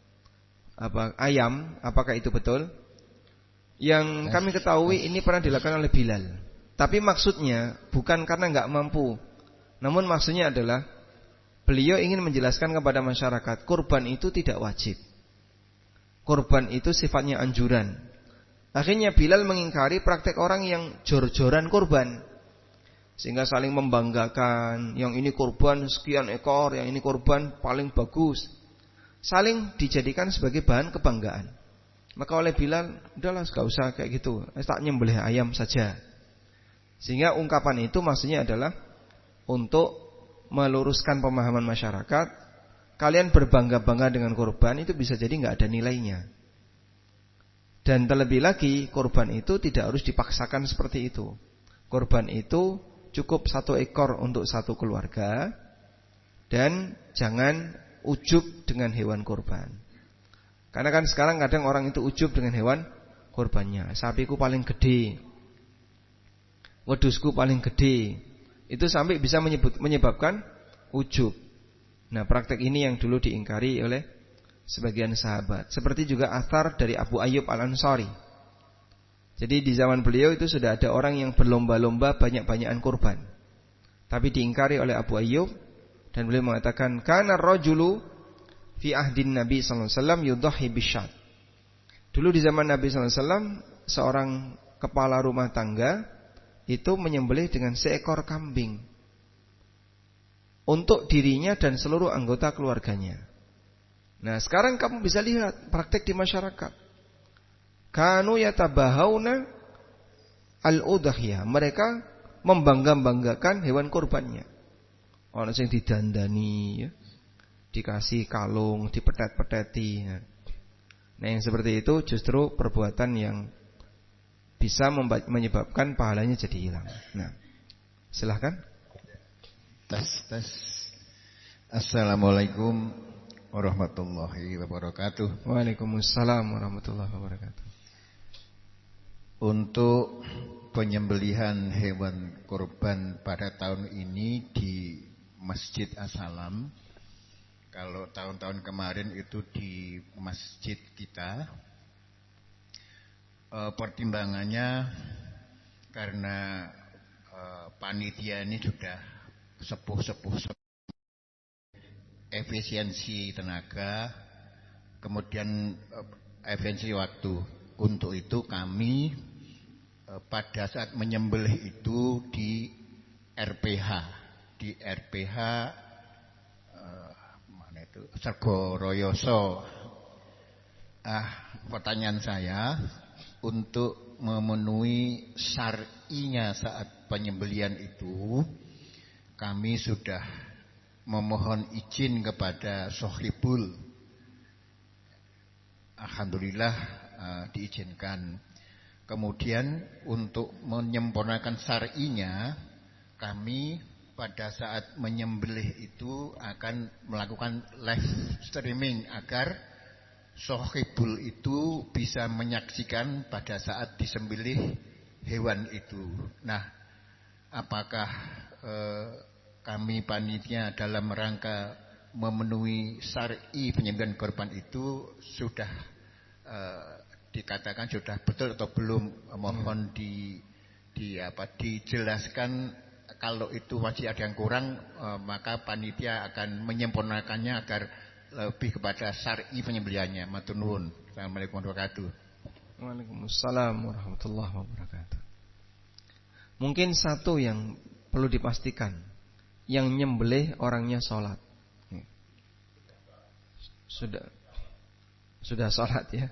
ayam, apakah itu betul? Yang kami ketahui ini pernah dilakukan oleh Bilal. Tapi maksudnya bukan karena nggak mampu, namun maksudnya adalah beliau ingin menjelaskan kepada masyarakat, kurban itu tidak wajib. Kurban itu sifatnya anjuran. Akhirnya Bilal mengingkari praktek orang yang jor-joran kurban, sehingga saling membanggakan, yang ini kurban sekian ekor, yang ini kurban paling bagus, saling dijadikan sebagai bahan kebanggaan. Maka oleh Bilal, udahlah gak usah kayak gitu, tak nyembelih ayam saja. Sehingga ungkapan itu maksudnya adalah untuk meluruskan pemahaman masyarakat. Kalian berbangga-bangga dengan kurban itu bisa jadi gak ada nilainya. Dan terlebih lagi, kurban itu tidak harus dipaksakan seperti itu. Kurban itu cukup 1 ekor untuk 1 keluarga. Dan jangan ujub dengan hewan kurban. Karena kan sekarang kadang orang itu ujub dengan hewan kurbannya. Sapiku paling gede, wedusku paling gede. Itu sampai bisa menyebabkan ujub. Nah, praktek ini yang dulu diingkari oleh sebagian sahabat. Seperti juga athar dari Abu Ayyub Al-Ansari. Jadi di zaman beliau itu sudah ada orang yang berlomba-lomba banyak-banyakan kurban. Tapi diingkari oleh Abu Ayyub, dan beliau mengatakan, "Kana ar-rajulu fi ahdin Nabi sallallahu alaihi wasallam yudhi bisyat." Dulu di zaman Nabi SAW, seorang kepala rumah tangga itu menyembelih dengan seekor kambing untuk dirinya dan seluruh anggota keluarganya. Nah, sekarang kamu bisa lihat praktek di masyarakat. Kanu yatabahawna al-udhiyah. Mereka membangga-banggakan hewan kurbannya. Orang yang didandani, ya, dikasih kalung, dipetet-peteti. Nah, yang seperti itu justru perbuatan yang bisa menyebabkan pahalanya jadi hilang. Nah, silahkan. Tes. Assalamualaikum warahmatullahi wabarakatuh. Waalaikumsalam warahmatullahi wabarakatuh. Untuk penyembelihan hewan kurban pada tahun ini di Masjid As-Salam, kalau tahun-tahun kemarin itu di masjid kita, pertimbangannya karena panitia ini sudah sepuh, efisiensi tenaga, kemudian efisiensi waktu. Untuk itu kami pada saat menyembelih itu di RPH mana itu, Sergoroyoso. Pertanyaan saya, untuk memenuhi syar'inya saat penyembelihan itu, kami sudah memohon izin kepada Sohibul. Alhamdulillah diizinkan. Kemudian untuk menyempurnakan syar'inya, kami pada saat menyembelih itu akan melakukan live streaming agar Sohibul itu bisa menyaksikan pada saat disembelih hewan itu. Nah, apakah kami panitia dalam rangka memenuhi syar'i penyembelihan korban itu sudah dikatakan sudah betul atau belum? Mohon dijelaskan. Kalau itu masih ada yang kurang, maka panitia akan menyempurnakannya agar lebih kepada syar'i penyembelihannya. Matur nuwun. Assalamualaikum warahmatullahi wabarakatuh. Waalaikumsalam warahmatullahi wabarakatuh. Mungkin satu yang perlu dipastikan, yang nyembelih orangnya sholat. Sudah sholat ya.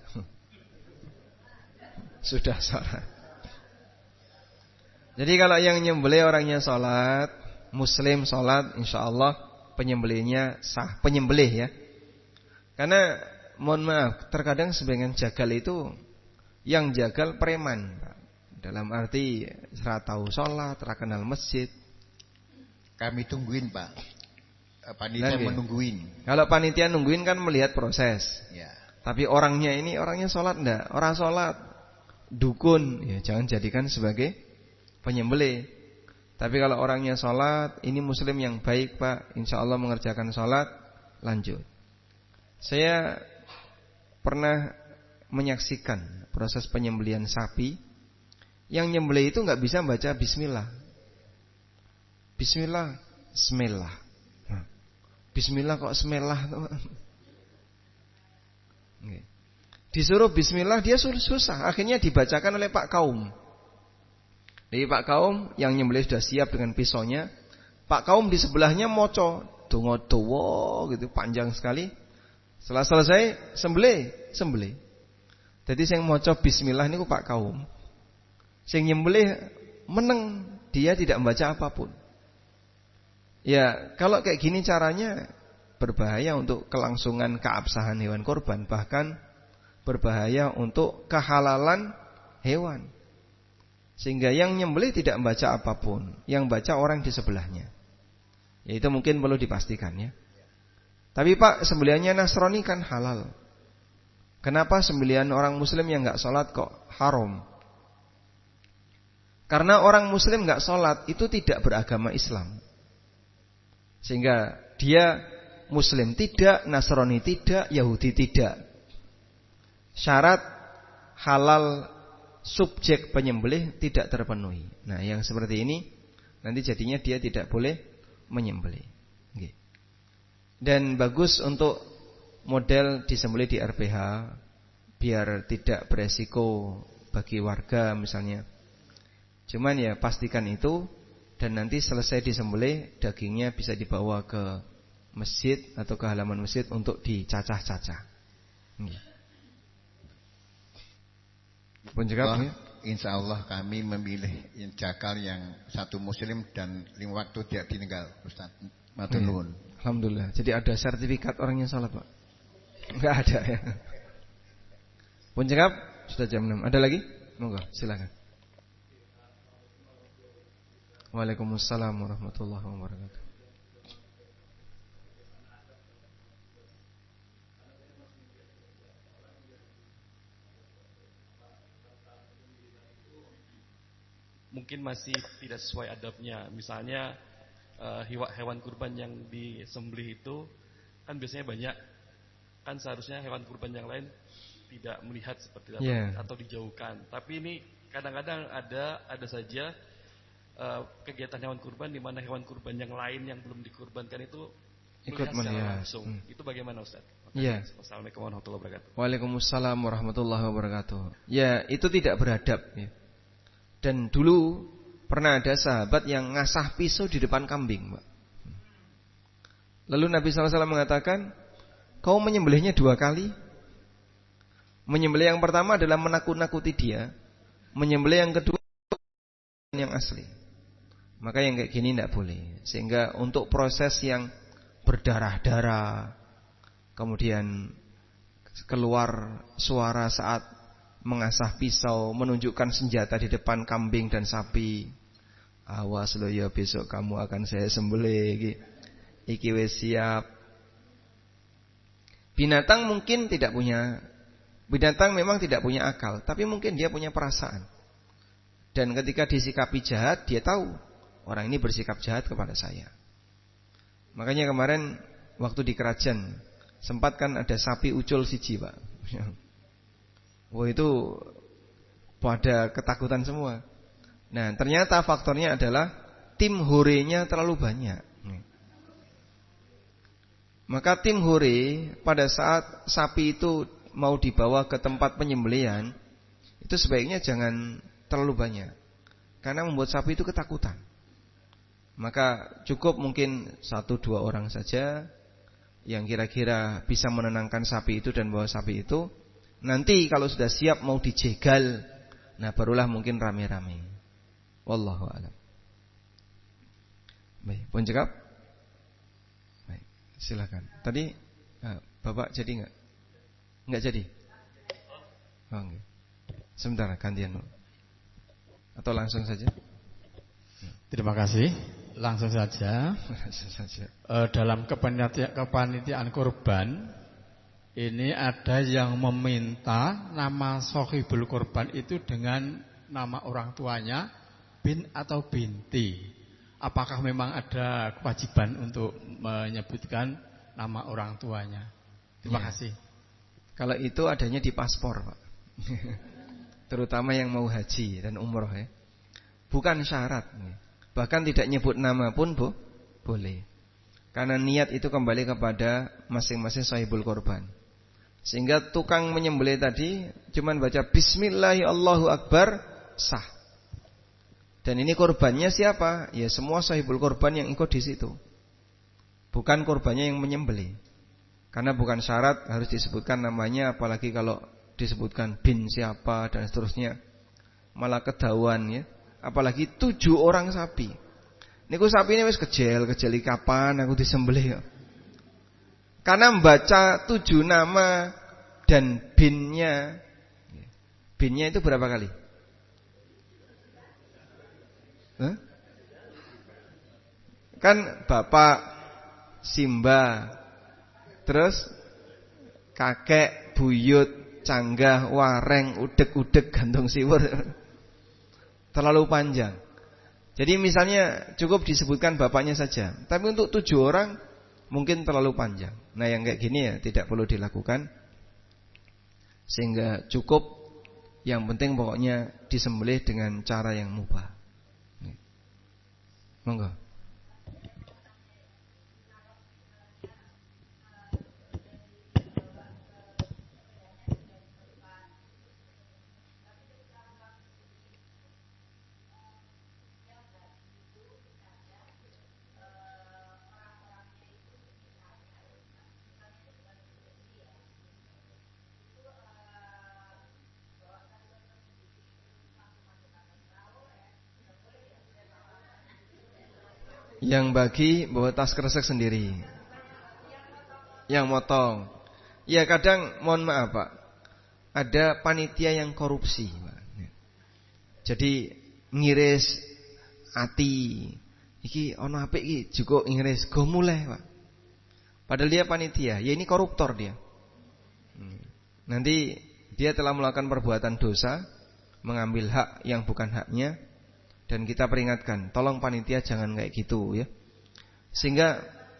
Sudah sholat. Jadi kalau yang nyembelih orangnya sholat, muslim sholat, insya Allah penyembelihnya sah, penyembelih ya. Karena mohon maaf, terkadang sebagian jagal itu yang jagal preman, dalam arti ora tahu sholat, ora kenal masjid. Kami tungguin Pak, panitia menungguin. Kalau panitia nungguin kan melihat proses ya. Tapi orangnya sholat enggak? Orang sholat, dukun, ya jangan jadikan sebagai penyembelih. Tapi kalau orangnya sholat, ini muslim yang baik Pak, insya Allah mengerjakan sholat, lanjut. Saya pernah menyaksikan proses penyembelihan sapi. Yang nyembelih itu nggak bisa baca bismillah. Bismillah, bismillah. Bismillah kok semelah. Disuruh bismillah dia susah. Akhirnya dibacakan oleh Pak Kaum. Jadi Pak Kaum yang nyembelih sudah siap dengan pisaunya. Pak Kaum di sebelahnya moco, dongo-dowo gitu, panjang sekali. Setelah selesai sembelih. Jadi yang moco bismillah ini Pak Kaum. Yang nyembelih meneng, dia tidak membaca apapun. Ya, kalau kayak gini caranya berbahaya untuk kelangsungan keabsahan hewan korban, bahkan berbahaya untuk kehalalan hewan. Sehingga yang nyembelih tidak membaca apapun, yang baca orang di sebelahnya. Ya itu mungkin perlu dipastikan ya. Tapi Pak, sembelihannya Nasrani kan halal. Kenapa sembelihan orang muslim yang gak sholat kok haram? Karena orang muslim gak sholat itu tidak beragama Islam. Sehingga dia muslim tidak, Nasrani tidak, Yahudi tidak. Syarat halal subjek penyembelih tidak terpenuhi. Nah, yang seperti ini nanti jadinya dia tidak boleh menyembelih. Dan bagus untuk model disembelih di RPH, biar tidak beresiko bagi warga misalnya. Cuman ya pastikan itu, dan nanti selesai disembelih dagingnya bisa dibawa ke masjid atau ke halaman masjid untuk dicacah-cacah. Insya Allah kami memilih jakal yang satu muslim dan 5 waktu tidak ditinggal, Ustaz. Matur nuwun. Alhamdulillah. Jadi ada sertifikat orang yang salat, Pak? Enggak ada ya. Pun cekap sudah jam 6. Ada lagi? Monggo, silakan. Waalaikumsalam warahmatullahi wabarakatuh. Mungkin masih tidak sesuai adabnya. Misalnya hewan kurban yang disembelih itu kan biasanya banyak. Kan seharusnya hewan kurban yang lain tidak melihat seperti itu atau dijauhkan. Tapi ini kadang-kadang ada saja kegiatan hewan kurban di mana hewan kurban yang lain yang belum dikurbankan itu ikut melihat langsung. Itu bagaimana, Ustaz? Iya. Assalamualaikum warahmatullahi wabarakatuh. Waalaikumsalam warahmatullahi wabarakatuh. Ya, itu tidak beradab ya. Dan dulu pernah ada sahabat yang ngasah pisau di depan kambing, Pak. Lalu Nabi SAW mengatakan, kau menyembelihnya 2 kali. Menyembelih yang pertama adalah menakut-nakuti dia. Menyembelih yang kedua yang asli. Maka yang kayak gini tidak boleh. Sehingga untuk proses yang berdarah-darah, kemudian keluar suara saat mengasah pisau, menunjukkan senjata di depan kambing dan sapi. Awas lo ya, besok kamu akan saya sembelih. Iki wis siap. Binatang mungkin tidak punya, binatang memang tidak punya akal, tapi mungkin dia punya perasaan. Dan ketika disikapi jahat, dia tahu orang ini bersikap jahat kepada saya. Makanya kemarin waktu di kerajaan sempat kan ada sapi ucul siji, Pak. Wah, itu pada ketakutan semua. Nah, ternyata faktornya adalah tim hurenya terlalu banyak. Maka tim hore pada saat sapi itu mau dibawa ke tempat penyembelihan, itu sebaiknya jangan terlalu banyak, karena membuat sapi itu ketakutan. Maka cukup mungkin 1-2 orang saja yang kira-kira bisa menenangkan sapi itu dan bawa sapi itu. Nanti kalau sudah siap mau dijegal, nah barulah mungkin rame-rame. Wallahu a'lam. Baik, pun cekap. Baik, silakan. Tadi Bapak jadi enggak? Enggak jadi? Oh, enggak. Sebentar, gantian. Atau langsung saja? Terima kasih. Langsung saja. Dalam kepanitiaan kurban ini ada yang meminta nama sohibul kurban itu dengan nama orang tuanya, bin atau binti. Apakah memang ada kewajiban untuk menyebutkan nama orang tuanya? Terima kasih. Kalau itu adanya di paspor, Pak. Terutama yang mau haji dan umroh ya. Bukan syarat. Bahkan tidak nyebut nama pun boleh. Karena niat itu kembali kepada masing-masing sahibul korban. Sehingga tukang menyembelih tadi cuman baca Bismillahirrahmanirrahim Allahu Akbar, sah. Dan ini korbannya siapa? Ya semua sahibul korban yang ikut di situ. Bukan korbannya yang menyembelih. Karena bukan syarat harus disebutkan namanya, apalagi kalau disebutkan bin siapa dan seterusnya. Malah ketahuan ya. Apalagi 7 orang sapi. Niku sapi ini wis kejeli kapan aku disembelih ya. Karena membaca 7 nama dan binnya. Binnya itu berapa kali? Kan bapak, Simba, terus kakek, buyut, canggah, wareng, udeg-udeg, gantung siwur. Terlalu panjang. Jadi misalnya cukup disebutkan bapaknya saja. Tapi untuk 7 orang mungkin terlalu panjang. Nah yang kayak gini ya tidak perlu dilakukan. Sehingga cukup, yang penting pokoknya disembelih dengan cara yang mubah. Monggo. Yang bagi bawa tas kresek sendiri. Yang motong. Ya kadang mohon maaf Pak, ada panitia yang korupsi Pak. Jadi ngiris ati iki ono apik iki juga ngiris go mulai Pak. Padahal dia panitia, ya ini koruptor dia. Nanti dia telah melakukan perbuatan dosa, mengambil hak yang bukan haknya, dan kita peringatkan, tolong panitia jangan kayak gitu ya. Sehingga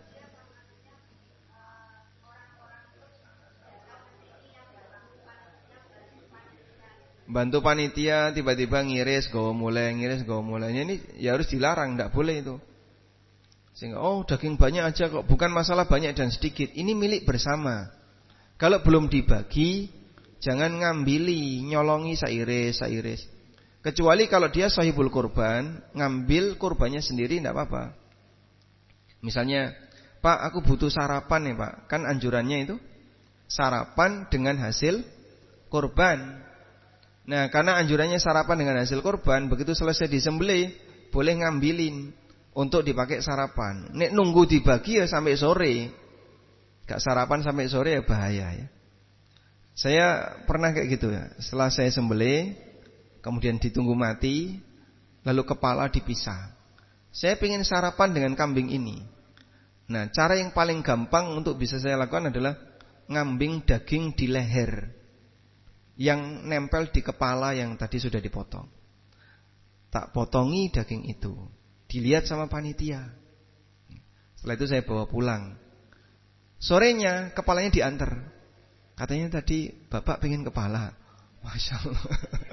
bantu panitia tiba-tiba ngiris go mulai. Ini ya harus dilarang, enggak boleh itu. Sehingga daging banyak aja kok, bukan masalah banyak dan sedikit. Ini milik bersama. Kalau belum dibagi, jangan ngambili, nyolongi sairis. Kecuali kalau dia sahibul kurban, ngambil kurbannya sendiri enggak apa-apa. Misalnya, Pak, aku butuh sarapan nih Pak. Kan anjurannya itu sarapan dengan hasil kurban. Nah, karena anjurannya sarapan dengan hasil kurban, begitu selesai disembelih, boleh ngambilin untuk dipakai sarapan. Nek nunggu dibagi ya sampai sore. Gak sarapan sampai sore ya bahaya ya. Saya pernah kayak gitu ya. Setelah saya sembelih, kemudian ditunggu mati, lalu kepala dipisah. Saya pengen sarapan dengan kambing ini. Nah, cara yang paling gampang untuk bisa saya lakukan adalah ngambing daging di leher yang nempel di kepala yang tadi sudah dipotong. Tak potongi daging itu, dilihat sama panitia. Setelah itu saya bawa pulang. Sorenya kepalanya diantar. Katanya tadi bapak pengen kepala. Masya Allah.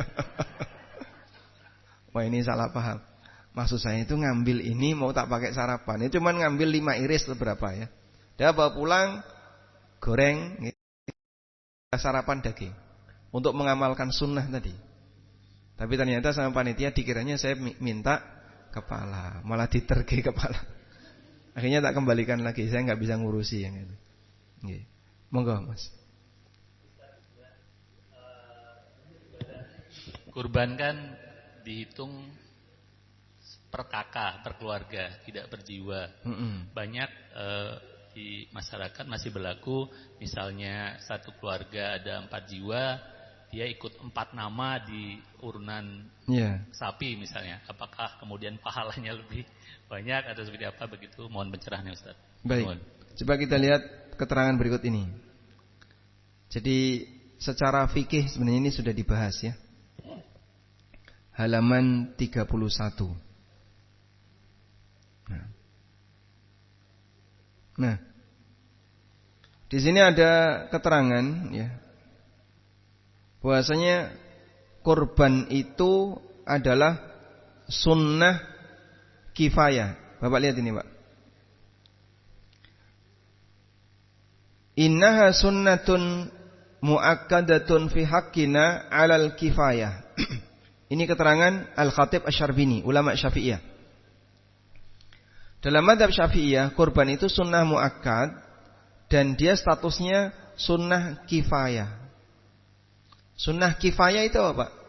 Wah ini salah paham. Maksud saya itu ngambil ini mau tak pakai sarapan. Itu cuma ngambil 5 iris atau berapa ya. Dia bawa pulang, goreng, sarapan daging. Untuk mengamalkan sunnah tadi. Tapi ternyata sama panitia dikiranya saya minta kepala. Malah diterge kepala. Akhirnya tak kembalikan lagi. Saya nggak bisa ngurusi yang itu. Monggo Mas. Kurban kan dihitung per kakak, per keluarga, tidak per jiwa. Banyak di masyarakat masih berlaku, misalnya satu keluarga ada 4 jiwa, dia ikut 4 nama di urunan sapi misalnya. Apakah kemudian pahalanya lebih banyak atau seperti apa begitu? Mohon pencerahannya Ustaz. Baik. Coba kita lihat keterangan berikut ini. Jadi secara fikih sebenarnya ini sudah dibahas ya. Halaman 31. Nah, di sini ada keterangan ya, bahwasanya kurban itu adalah sunnah kifayah. Bapak lihat ini Pak. Innaha sunnatun muakkadatun fi haqqina 'alal kifayah. Ini keterangan Al-Khatib Asy-Syarbini, ulama Syafi'iyah. Dalam mazhab Syafi'iyah, kurban itu sunnah muakkad dan dia statusnya sunnah kifayah. Sunnah kifayah itu apa Pak?